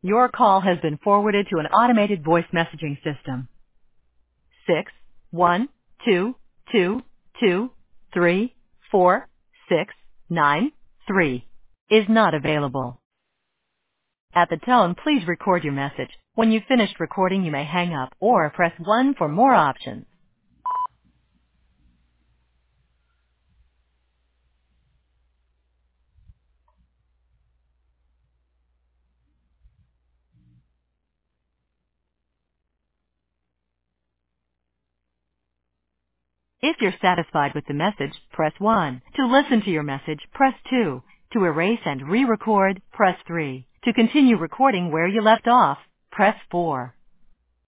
Your call has been forwarded to an automated voice messaging system. 61222234693 is not available. At the tone, please record your message. When you've finished recording, you may hang up or press 1 for more options. If you're satisfied with the message, press 1. To listen to your message, press 2. To erase and re-record, press 3. To continue recording where you left off, press 4.